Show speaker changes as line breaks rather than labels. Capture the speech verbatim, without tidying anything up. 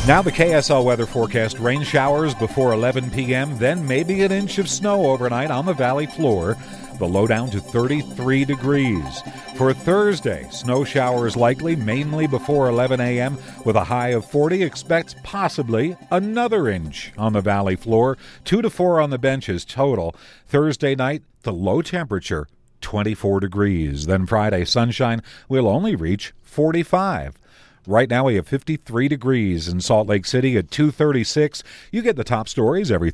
Now the K S L weather forecast: rain showers before eleven p.m., then maybe an inch of snow overnight on the valley floor. The low down to thirty-three degrees. For Thursday, snow showers likely mainly before eleven a.m. with a high of forty. Expect possibly another inch on the valley floor. Two to four on the benches total. Thursday night, the low temperature twenty-four degrees. Then Friday, sunshine will only reach forty-five. Right now we have fifty-three degrees in Salt Lake City at two thirty-six. You get the top stories every